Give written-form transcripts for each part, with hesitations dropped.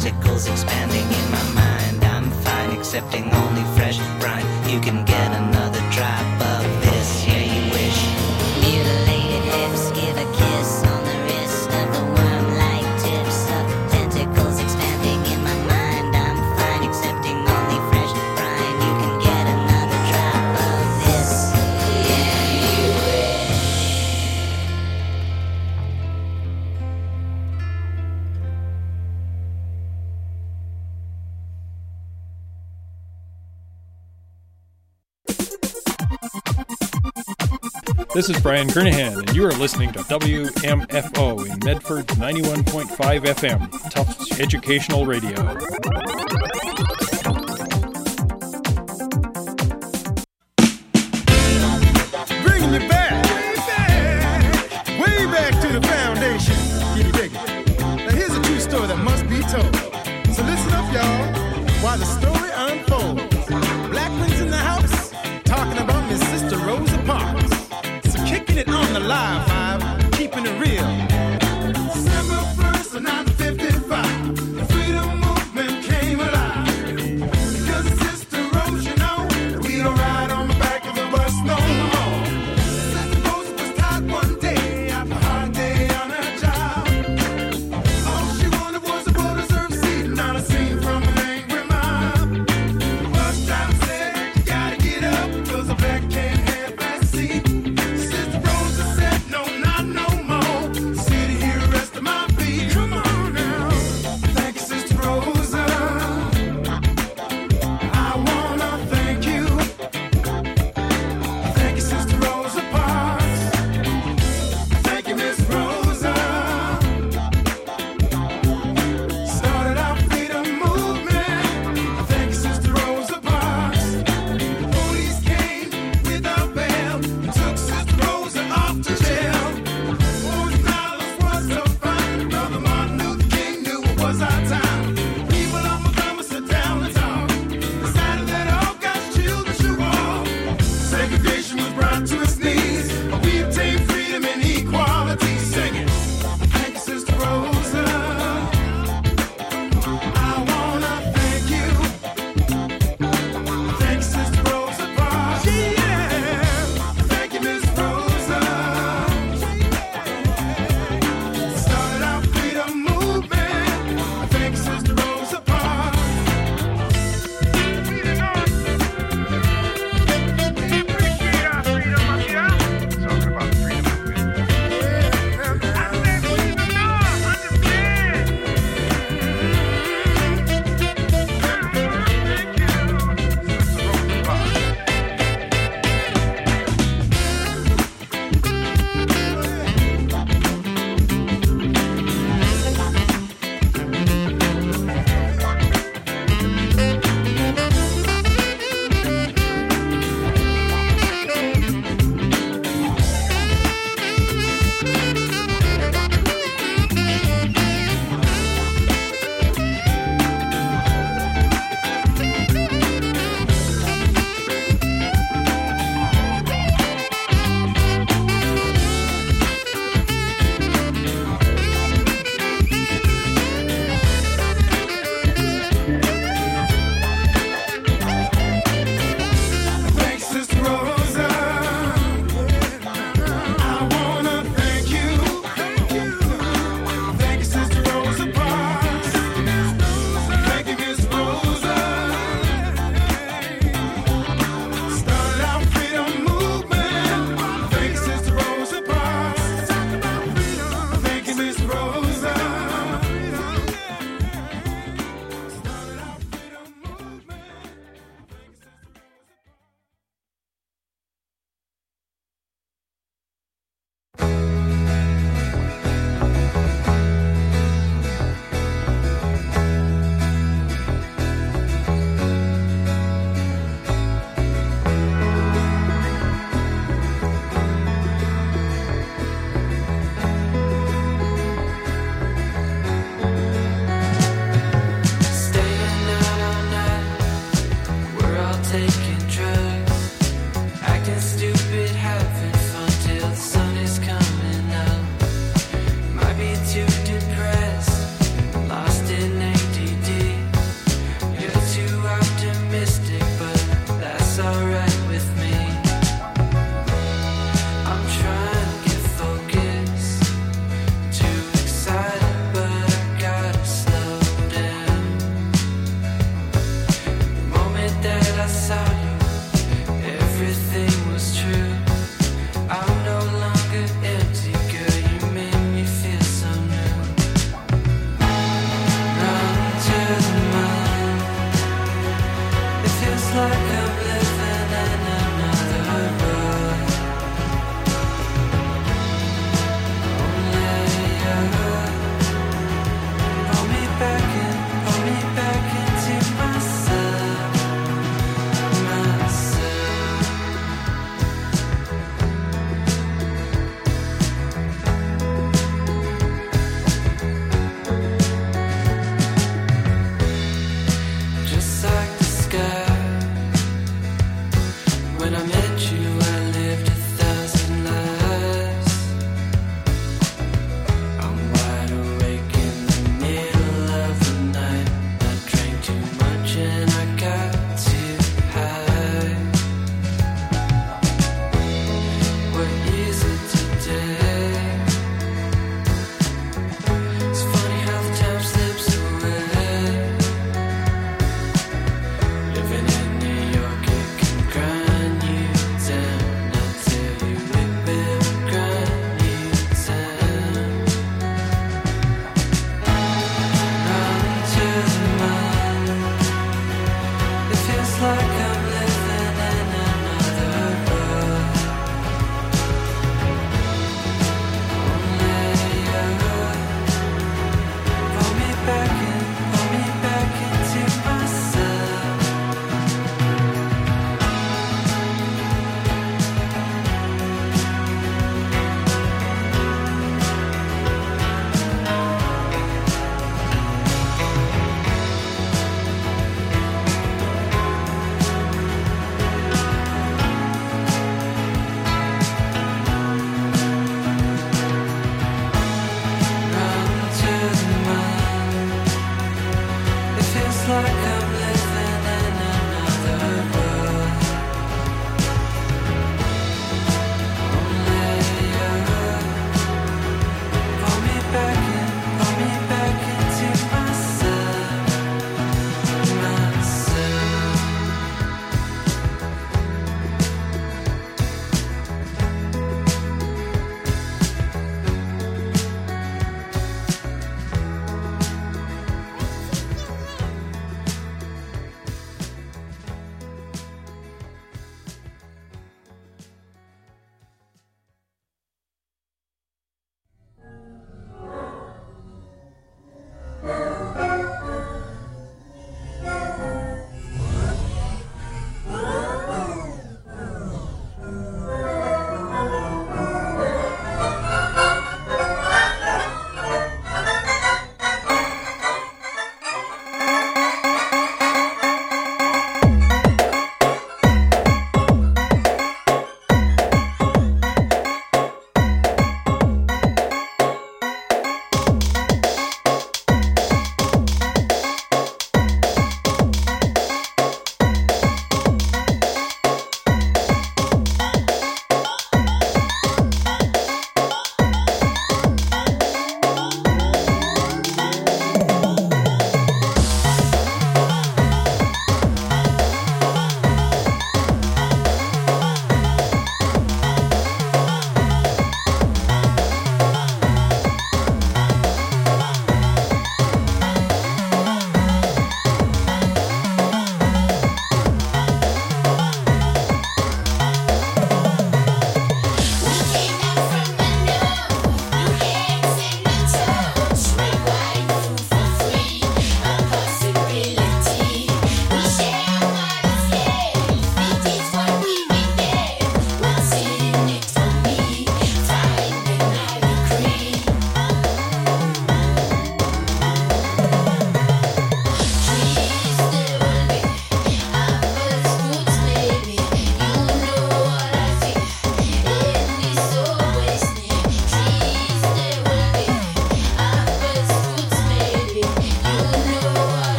tentacles expanding in my mind. I'm fine, accepting only fresh brine. You can get another drop of this, yeah, you wish. Mutilated hips, give a kiss on the wrist of the worm-like tips of tentacles expanding in my mind. I'm fine, accepting only fresh brine. You can get another drop of this, yeah, you wish. This is Brian Kernahan, and you are listening to WMFO in Medford 91.5 FM, Tufts Educational Radio. Bringing you back, way back to the foundation. Can you dig it? Now here's a true story that must be told. So listen up, y'all, while the story unfolds. Black ones in the house, talking about Miss Sister Rosa Parks. So kicking it on the live vibe, keeping it real. December 1st of 1955, the freedom movement came alive.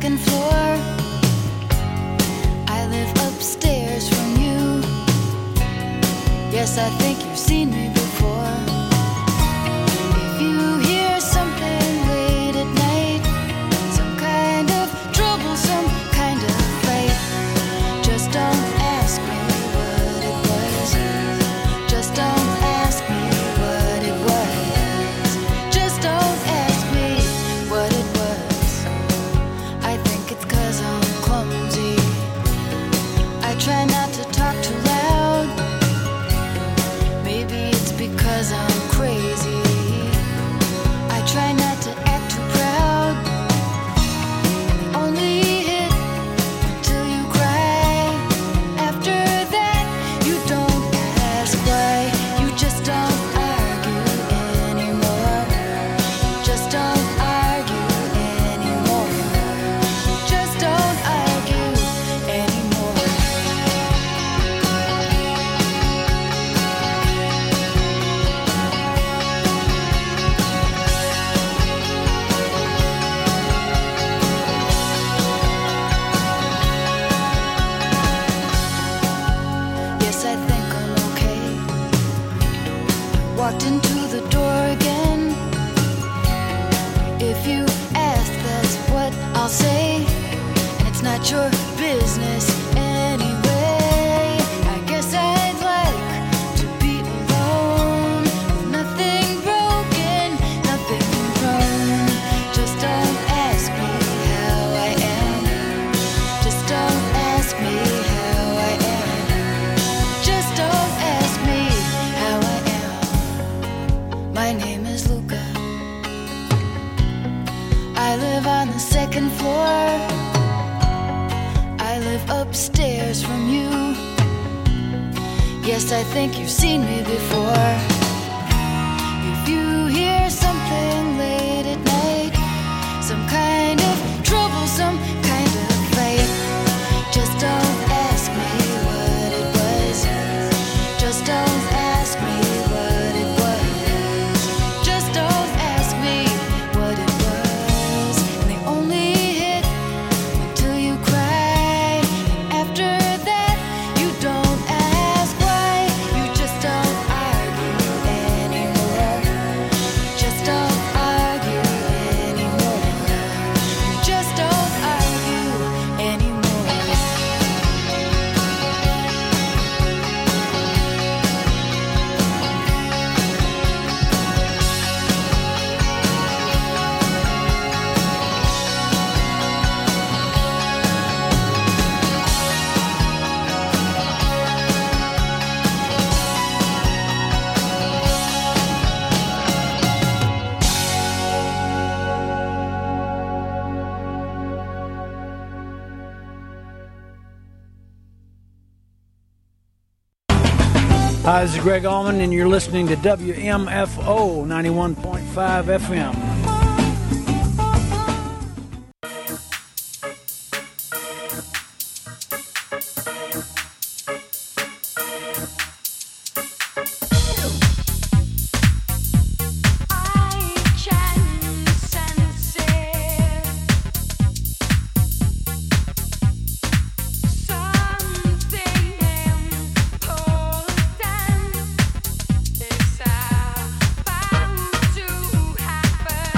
second floor. I live upstairs from you. Yes, I think you've seen me before. If you hear something late at night, some kind of trouble, some kind of fight, just don't ask me what it was. Just don't ask me what it was. Just don't ask me what it was. I think it's 'cause I'm clumsy. I try not to talk too loud. Maybe it's because I'm crazy. I try not to act too proud. Only hit till you cry. After that, you don't ask why. You just don't argue anymore. Just don't argue anymore. Just don't argue anymore. Yes, I think I'm okay. Walked into the door again. If you ask, that's what I'll say. And it's not your business anyway. I guess I'd like to be alone. Nothing broken, nothing wrong. Just don't ask me how I am. Just don't ask me how I am. Just don't ask me how I am. My name is Luca. I live on the second floor. I live upstairs from you. Yes, I think you've seen me before. If you hear something late at night, some kind of trouble, some kind of fight, just don't ask me what it was. Just don't ask me what it was. Just don't ask me what it was. And they only hit until you cry. After that, you don't ask why. You just don't argue anymore. Just don't argue anymore. You just don't argue anymore. Hi, this is Greg Allman, and you're listening to WMFO 91.5 FM. Something important is about to happen.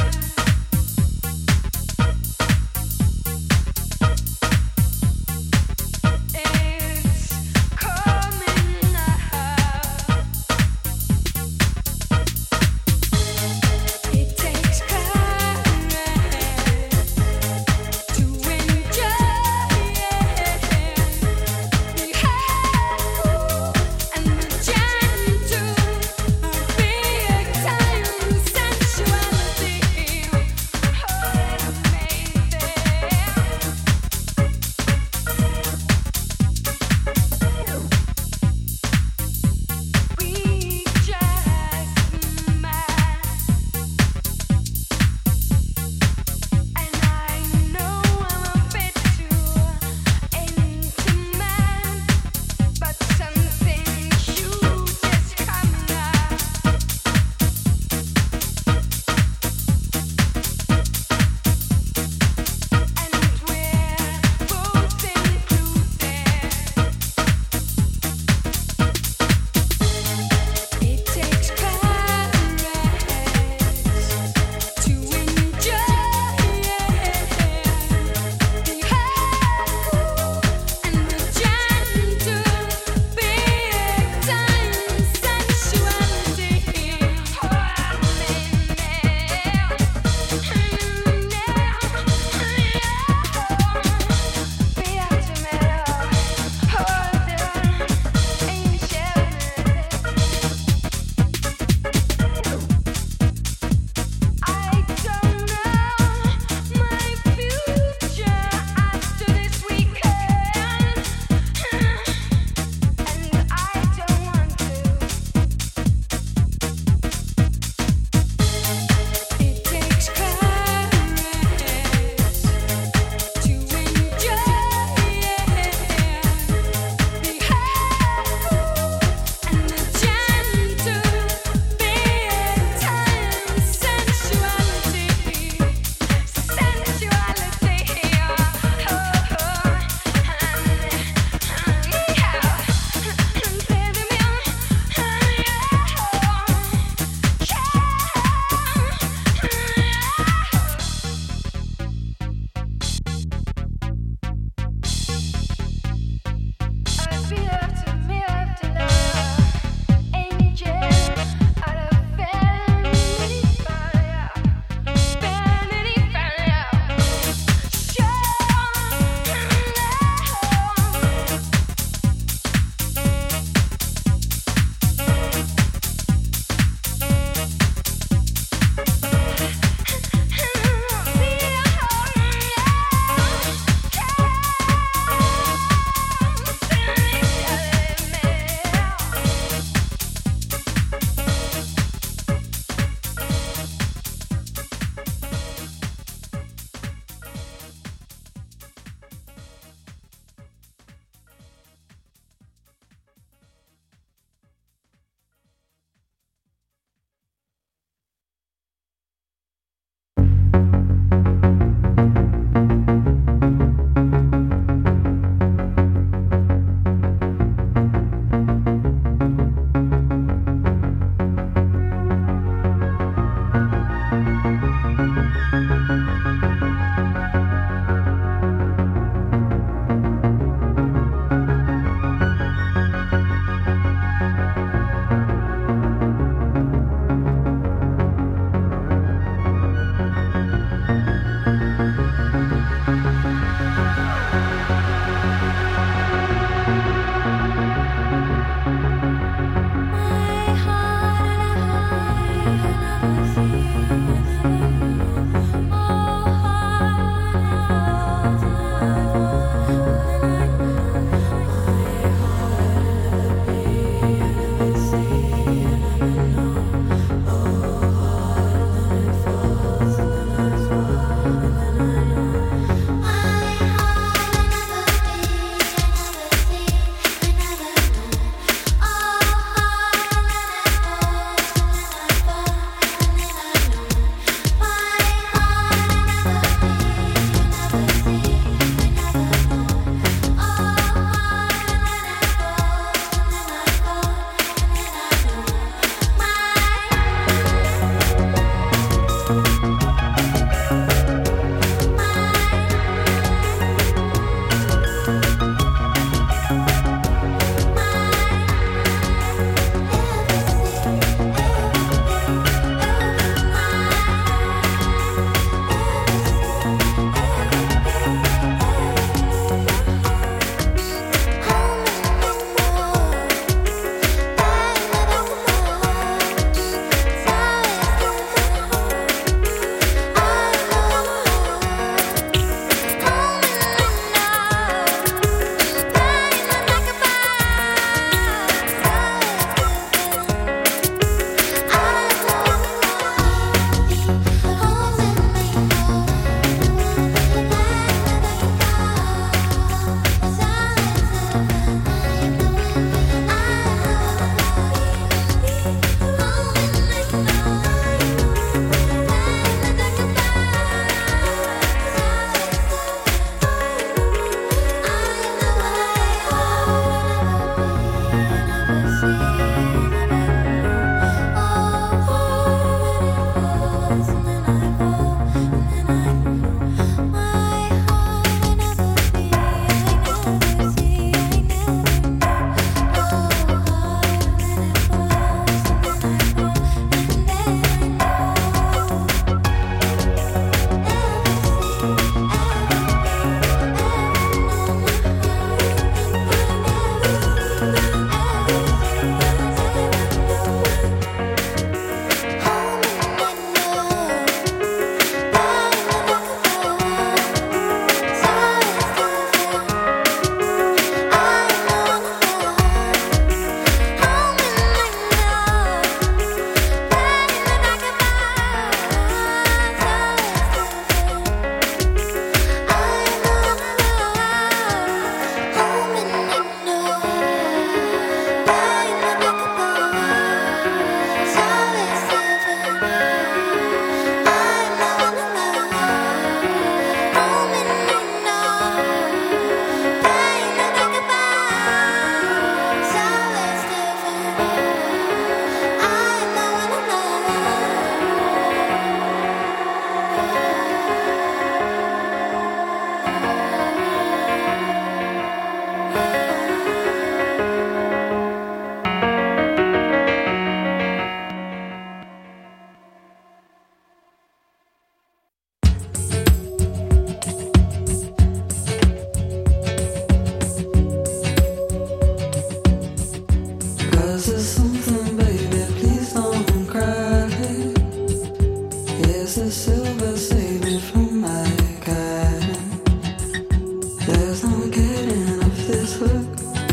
silver save me from my garden. There's no getting off this hook.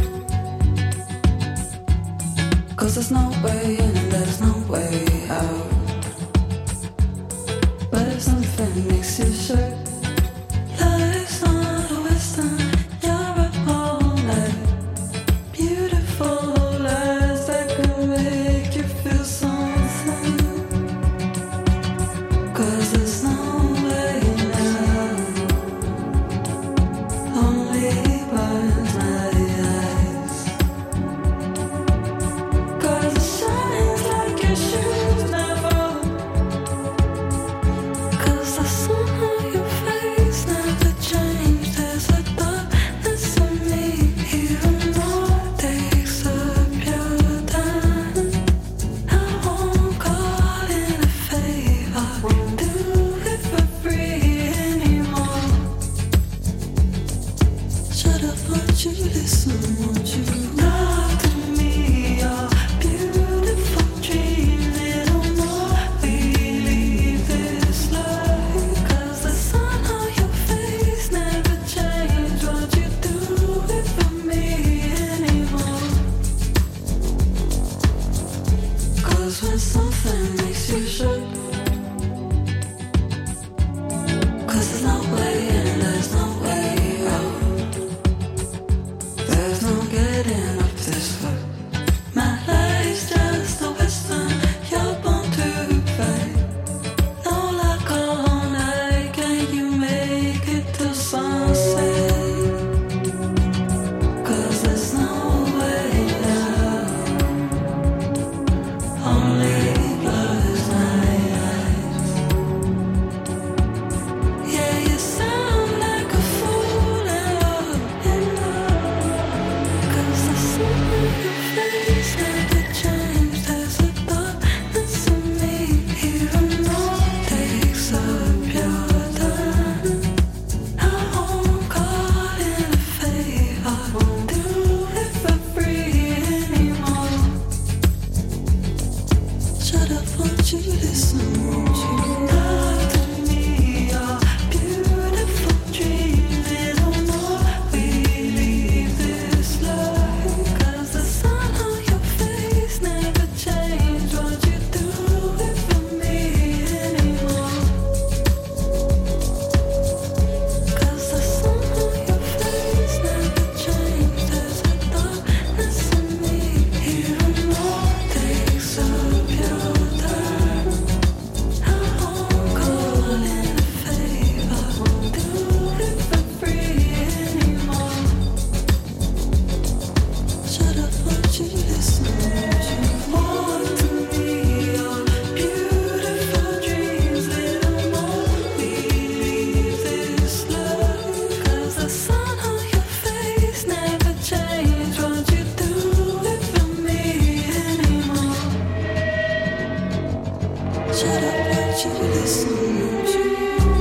'Cause there's no way in and there's no way out. But if something makes you shook, life's not a western, you're up all night. Beautiful lies that can make you feel something. 'Cause there's no way now, only burns my eyes. 'Cause it shines like your shoes never. 'Cause the sun on your face never changed. There's a darkness in me, even though it takes up your time. I won't call in a favor, won't do it for free anymore. Shut up, won't you listen, won't you talk to me? Your beautiful dream, little more. We leave this life. 'Cause the sun on your face never changed. Won't you do it for me anymore? 'Cause when something makes you shook, 'cause there's no way in, there's no way out. There's no getting up this hook. My life's just a western, you're born to fight. No luck all night, can you make it till sunset? 'Cause there's no way out, only blurs my eyes. Yeah, you sound like a fool in love, in love. 'Cause the sun on your face never changed. There's a darkness in me, even though it takes up your time. I won't call in a favor, won't do it for free anymore. Shut up, won't you listen, won't you talk to me? Your beautiful dream, little more. We leave this life. 'Cause the sun on your face never changed. Won't you do it for me anymore? 'Cause the sun on your face never changed. There's a darkness in me, even though it takes up your time. I won't call in a favor, won't do it for free anymore. Shut up, won't you listen, won't you walk to me? Your beautiful dreams, little more. We leave this life. 'Cause the sun on your face never changed. Won't you do it for me anymore? Shut up, won't you listen, won't you?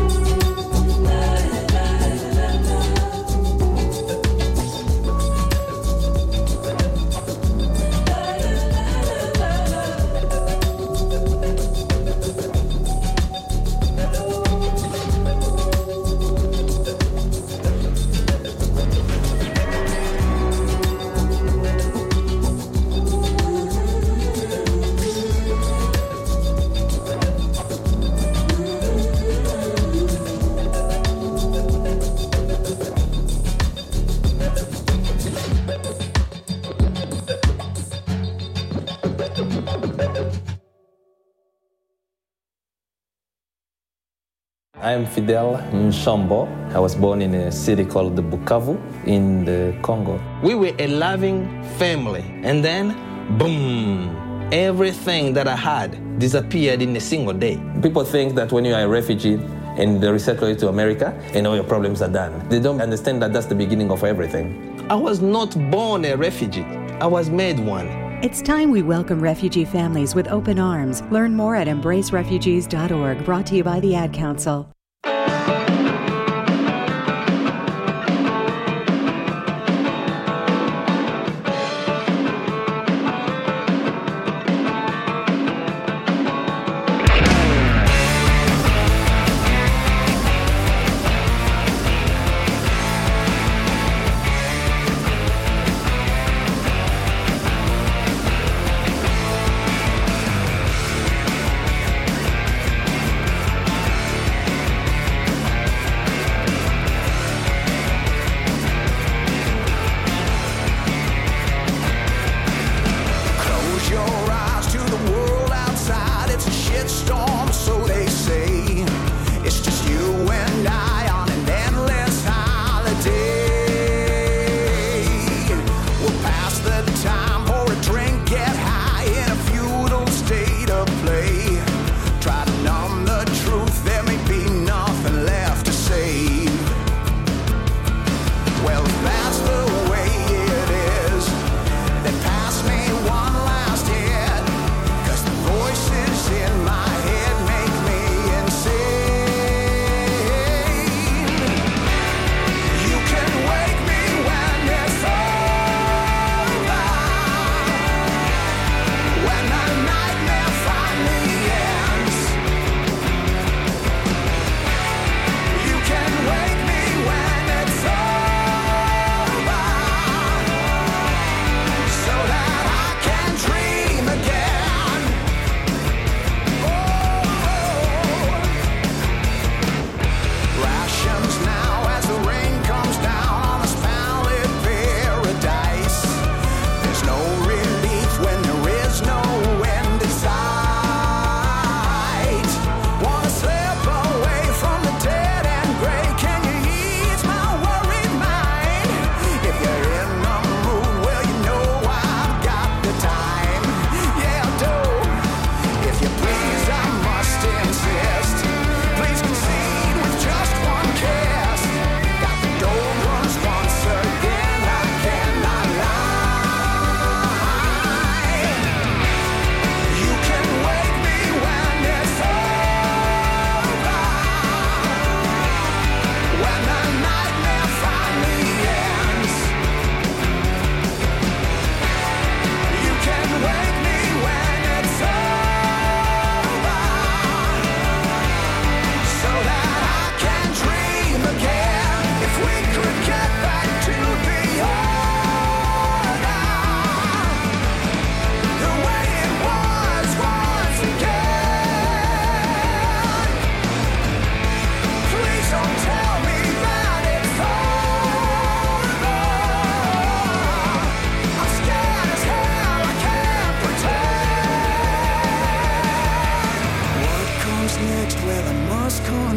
I am Fidel Nshombo. I was born in a city called Bukavu in the Congo. We were a loving family, and then, boom, everything that I had disappeared in a single day. People think that when you are a refugee and they resettle you to America and all your problems are done. They don't understand that that's the beginning of everything. I was not born a refugee. I was made one. It's time we welcome refugee families with open arms. Learn more at embracerefugees.org, brought to you by the Ad Council.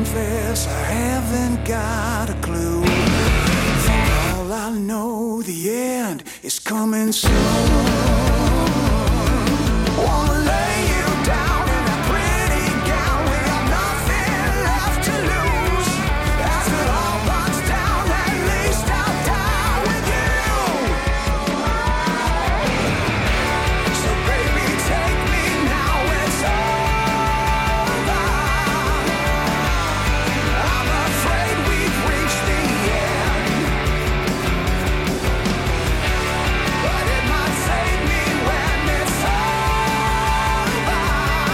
confess I haven't got a clue. For all I know, the end is coming soon. Wanna lay you down in a pretty gown. We got nothing left to lose. As it all burns down, at least I'll die with you. So baby, take me now, it's over. I'm afraid we've reached the end, but it might save me when it's over.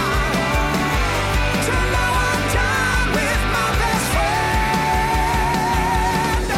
To know I'm done with my best friend.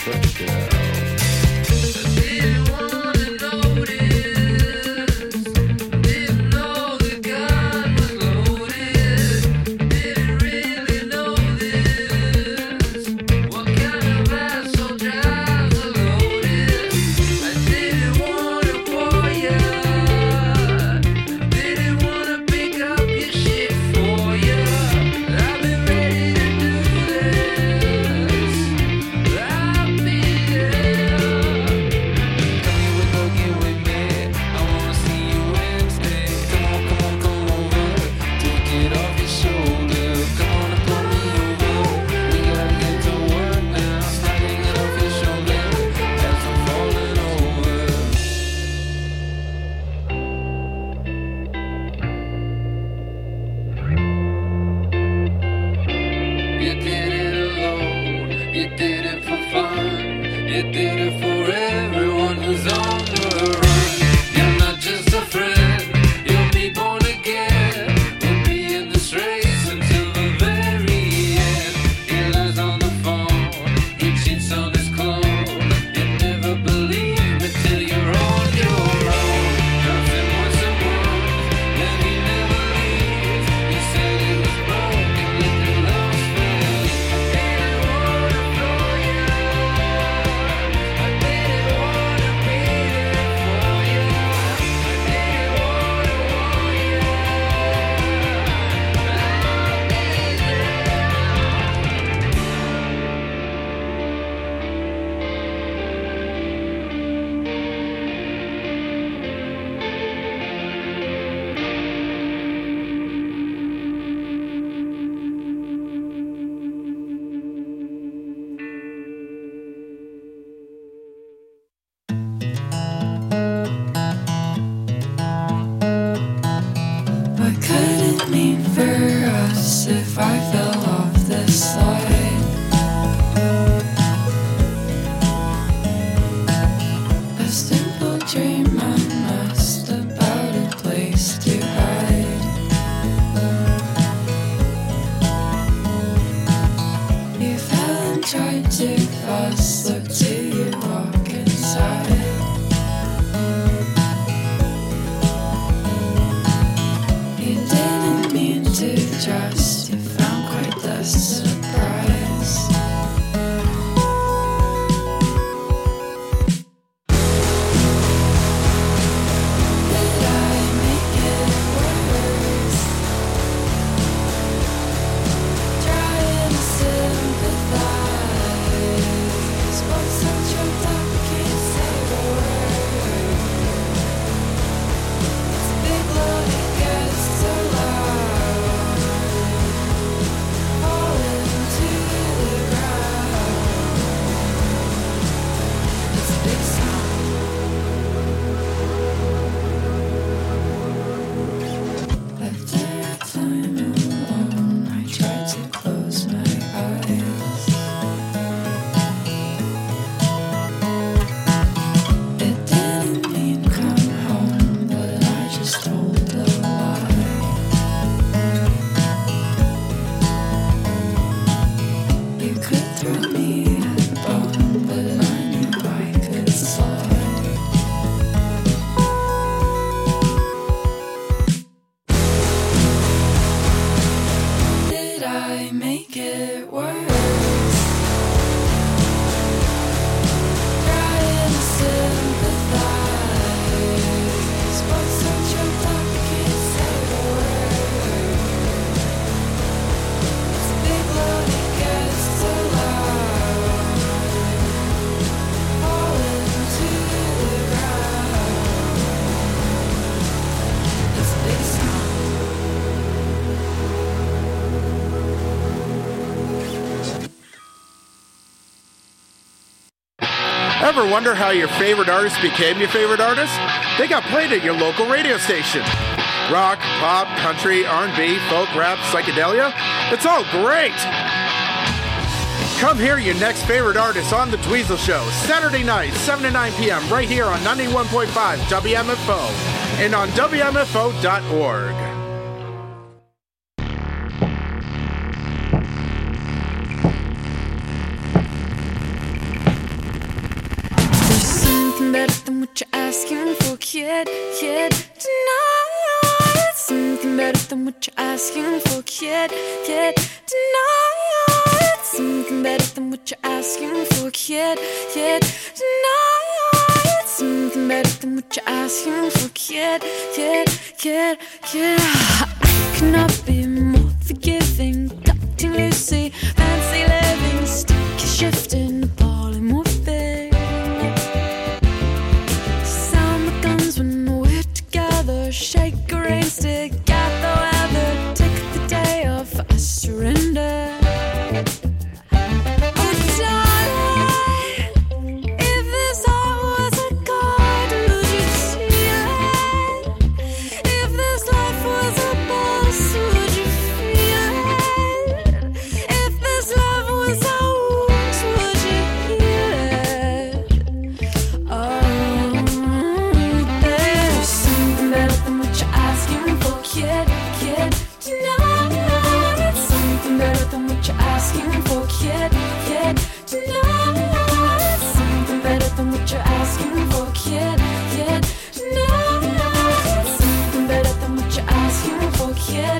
Ever wonder how your favorite artist became your favorite artist? They got played at your local radio station. Rock, pop, country, R&B, folk, rap, psychedelia. It's all great. Come hear your next favorite artist on The Dweezil Show, Saturday night, 7 to 9 p.m. right here on 91.5 WMFO and on WMFO.org. better than what you're asking for, kid. Tonight, something better than what you're asking for, kid. Tonight, something better than what you're asking for, kid. Tonight, something better than what you're asking for, kid. I cannot be more forgiving, cutting loosely, fancy living, sticky shifting, appalling moving. Sound the guns when we're together, shake a rain stick, got the weather, take the day off, I surrender. Oh, darling, if this heart was a god, would you steal it? If this life was a boss, would you feel it? If this love was a wound, would you heal it? Oh, there's something better than what you're asking for, kid. Tonight, something better than what you're asking for, kid. Tonight, something better than what you're asking for, kid. Tonight, something better than what you're asking for, kid.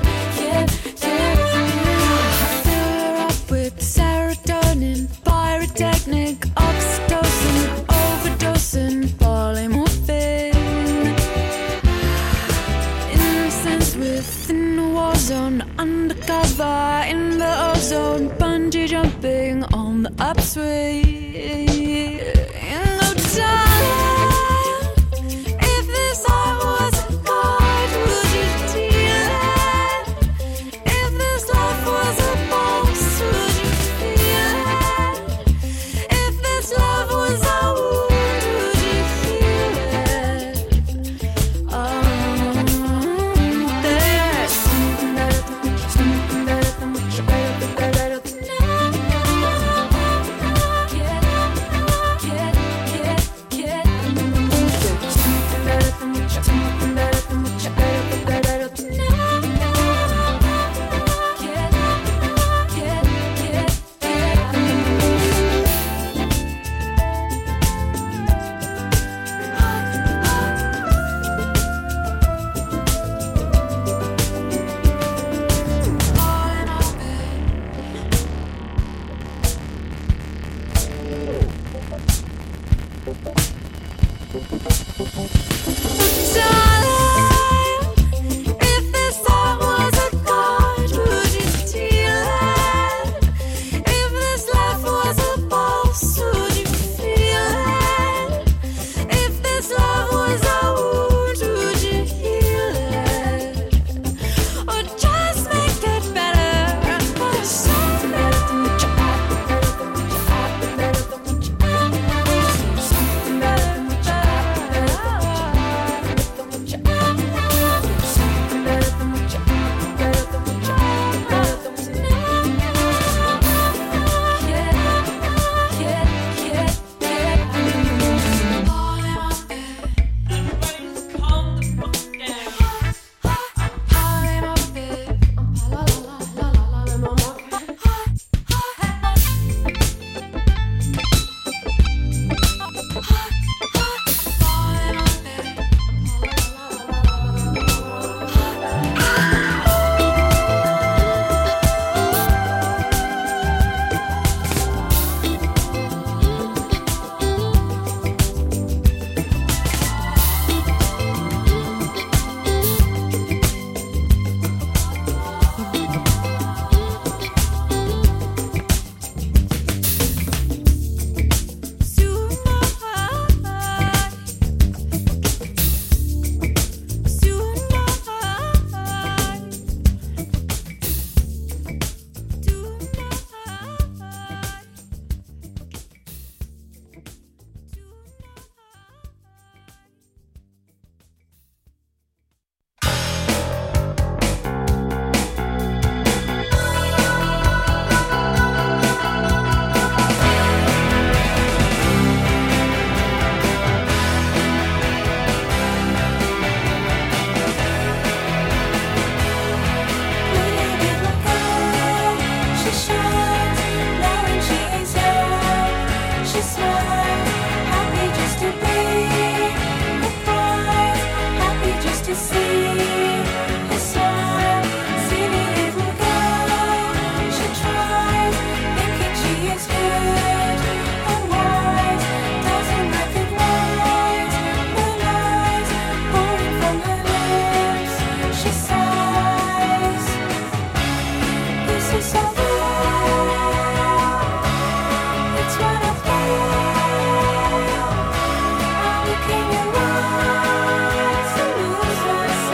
Fill her up with serotonin, pyrotechnic, oxytocin, overdosing, polymorphine. Innocence within the war zone, undercover in the ozone, bungee jumping on the upswing. Oh, darling, if this heart was a god, would you deal it? If this life was a boss, would you feel it? If this love was a wound, would you heal it? Oh, there's something better than what you're better than She's smart, happy just to be Look in your eyes and lose myself.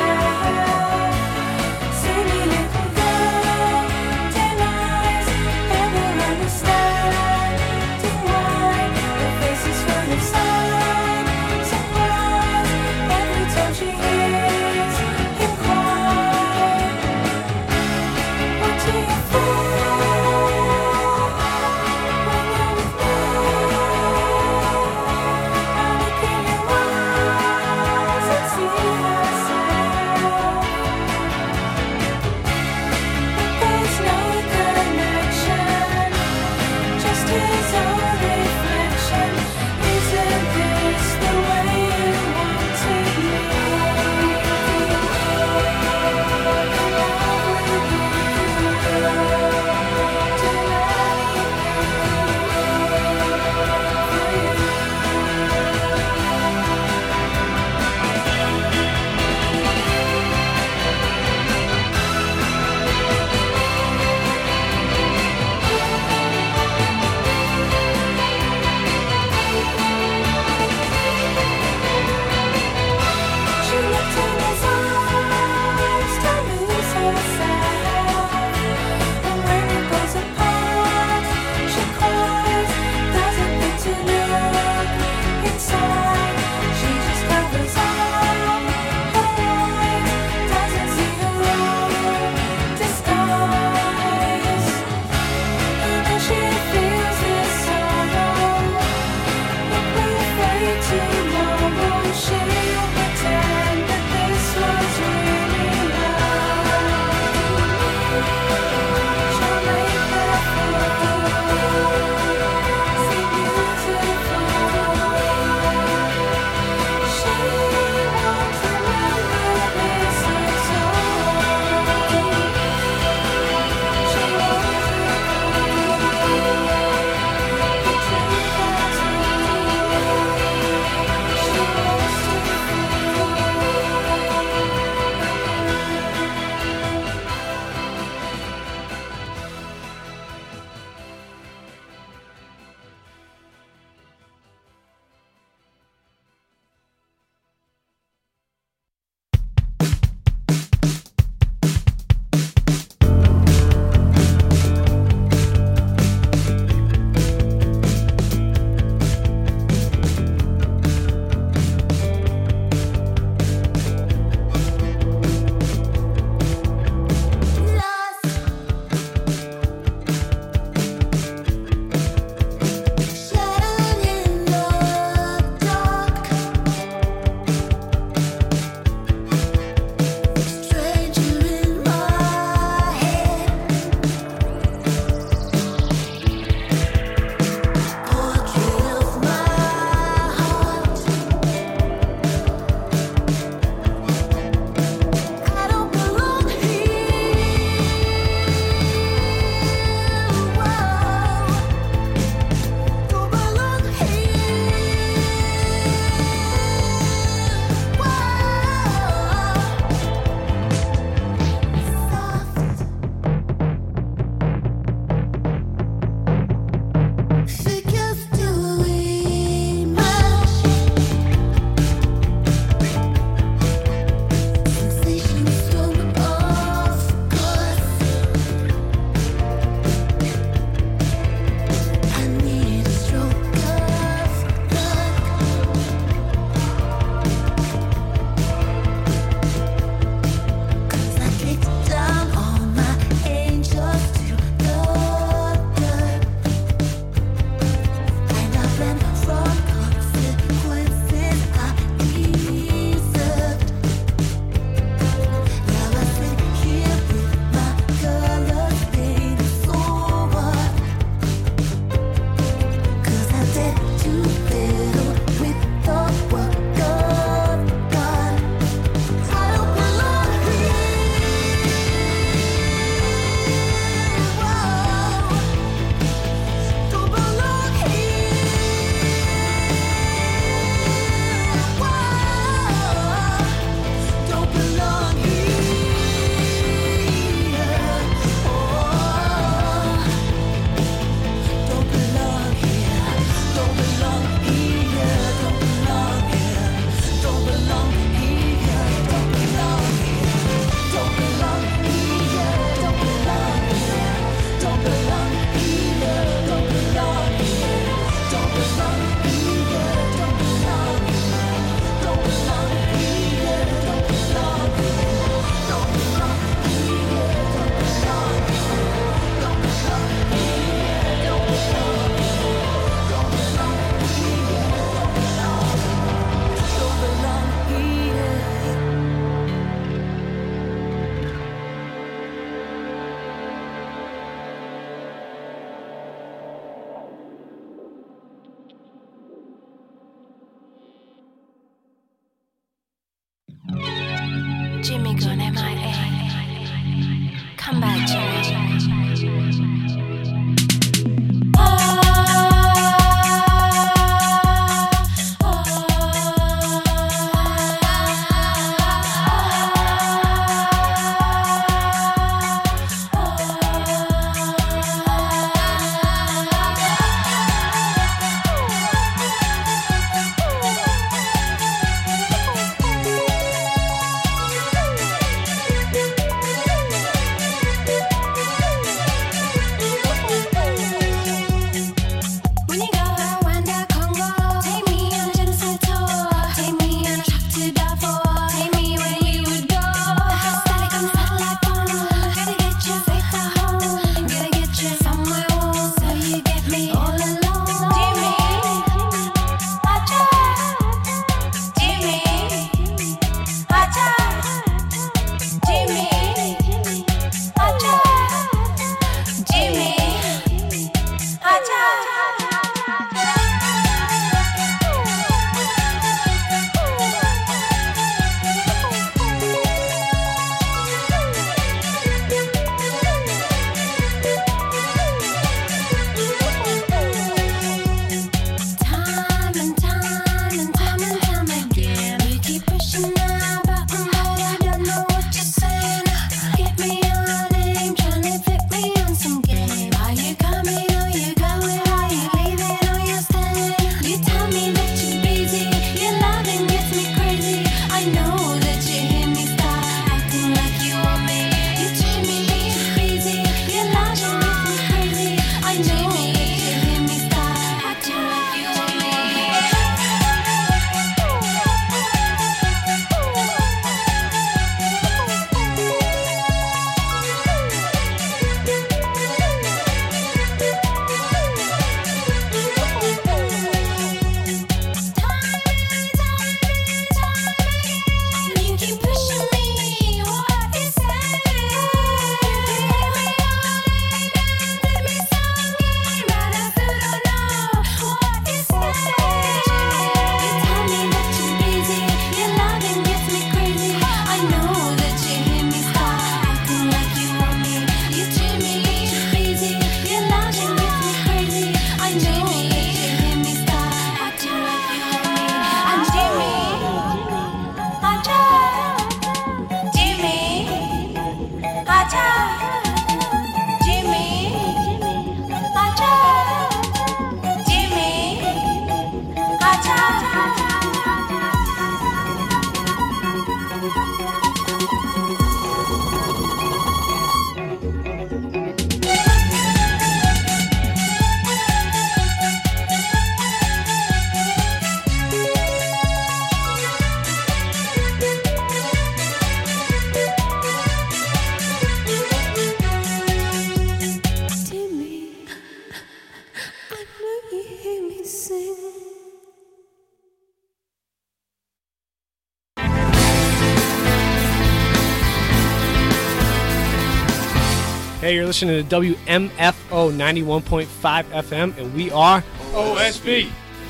Hey, you're listening to WMFO 91.5 FM, and we are OSB.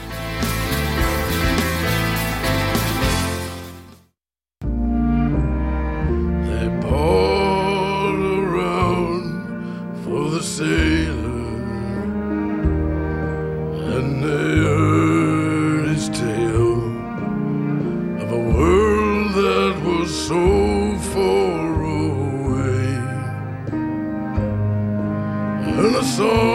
They poured around for the sailor, and they heard his tale of a world that was so far away. And I saw